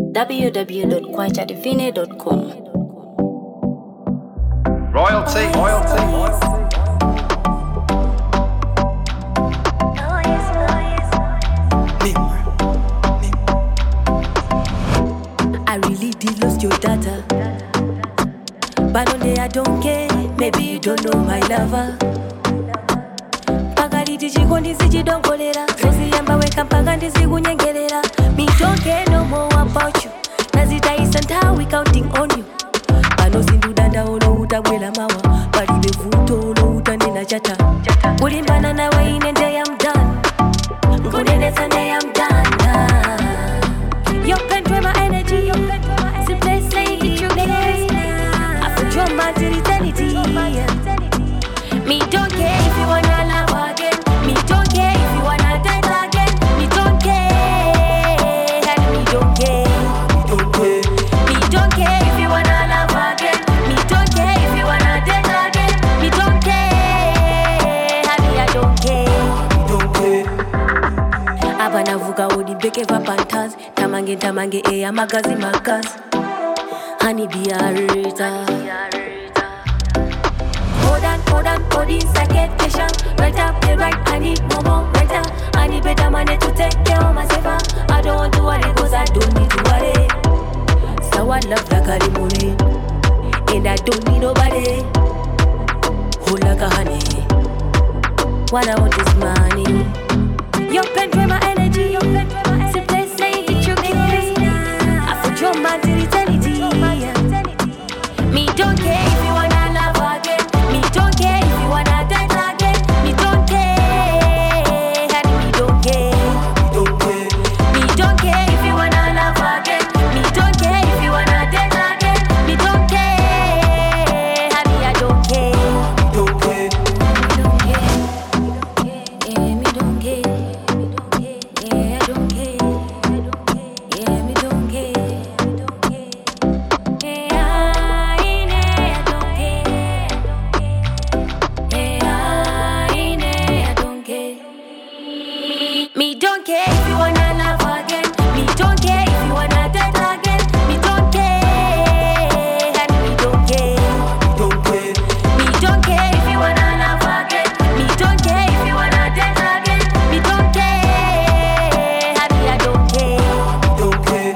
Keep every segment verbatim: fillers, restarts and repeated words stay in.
w w w dot kwacha divine dot com. Royalty, royalty, royalty. I really did lose your data, but one day I don't care. Maybe you don't know my lover. Pagadi tichikondi sichidongolera, zosiyamba weka mpaka ndizikunyengera. Me don't care no more about you. Nazitaisa nthawi counting on you. Pano sindudanda ulo utabwela mawa, palibe vuto ulo utanena chata. Kulimbana nawe ine nde I'm done. Nkunenesa nde I'm done. You can drain my energy. Simply say it you need. I put your mind to eternity. Me don't care if you wanna love again. Me don't care if you wanna dance again. Me don't care. And me don't care. Me don't care if you wanna love again. Me don't care if you wanna dance again. Me don't care. And I don't care. Abanavuga odi beke va pantas. Tamange tamange eya magazi magazi. Honey be a rita. Hold on, hold on, hold in, second patient. Right up, play right, I need more, more, right up. I need better money to take care of myself. I don't want to worry, cause I don't need to worry. So I love like a lemonade, and I don't need nobody. Hold like a honey. What I want is money. You can drain my energy. Simply say it you care. I put your mind to eternity. Me don't care if you wanna love again. Me don't care if you wanna dance again. Me don't care. And me don't care. Me don't care if you wanna love again. Me don't care if you wanna dance again. Me don't care. And me I don't care. Me don't care. Yeah, me don't care. Yeah, I don't care. Yeah, me don't care. Me don't care if you wanna love again. Me don't care if you wanna dance again. Me don't care. And me don't care. Me don't care if you wanna love again. Me don't care if you wanna dance again. Me don't care. And me I don't care.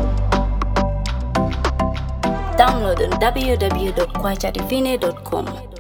Download on w w w dot kwacha divine dot com.